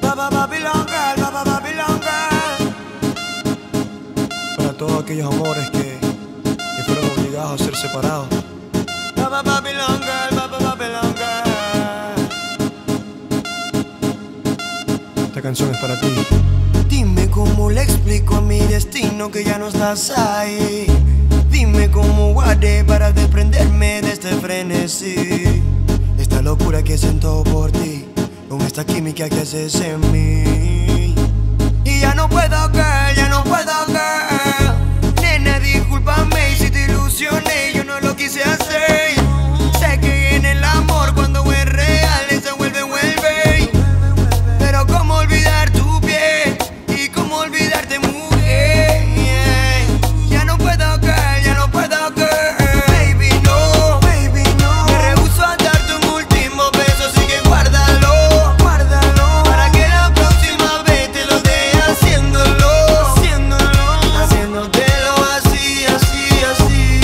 Babylon Girl, Babylon Girl. Para todos aquellos amores que fueron obligados a ser separados. Babylon Girl, Babylon Girl. Esta canción es para ti. Dime cómo le explico a mi destino que ya no estás ahí. Dime cómo haré para desprenderme de este frenesí. Esta locura que siento por ti, con esta química que haces en mí. Y ya no puedo, girl, ya no puedo, girl. Nena, discúlpame si te ilusioné, yo no lo quise hacer. Sé que en el amor cuando es real se vuelve. Pero cómo olvidar tu piel y cómo olvidarte, mujer. Ya no puedo, girl, ya no puedo, girl. Baby, no, baby, no. Me rehúso a darte un último beso, así que guárdalo, guárdalo. Para que la próxima vez te lo dé haciéndolo, haciéndotelo así, así, así.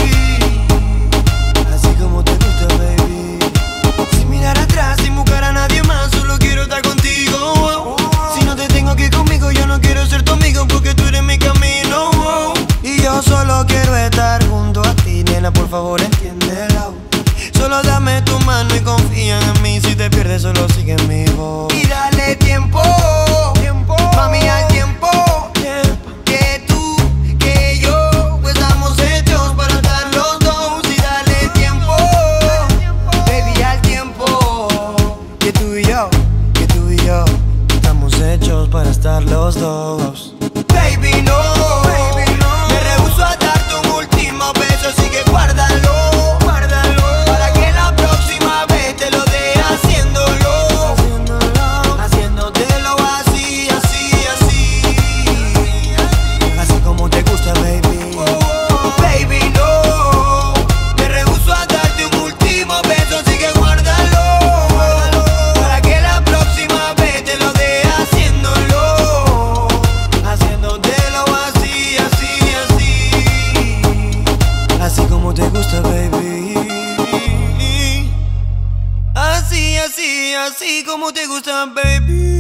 Así como te gusta, baby. Sin mirar atrás, sin buscar a nadie más, solo quiero estar contigo. Si no te tengo aquí conmigo, yo no quiero ser tu amigo, porque tú eres mi camino. Y yo solo quiero estar junto a ti, nena, por favor entiéndelo. Solo dame tu mano y confía en mí. Si te pierdes, solo sigue mi voz. Y dale tiempo, mami, al tiempo. Que tú, que yo, pues estamos hechos para estar los dos. Y dale tiempo, baby, al tiempo. Que tú y yo, estamos hechos para estar los dos. Baby, no, me rehúso a darte un último beso, así que guárdalo, para que la próxima vez te lo dé haciéndolo, haciéndotelo así, así, así. Así como te gusta, baby. Baby, no, me rehúso a darte un último beso, así que guárdalo, para que la próxima vez te lo dé haciéndolo, haciéndotelo así, así, así. Así como te gusta, baby. Así, así, así como te gusta, baby.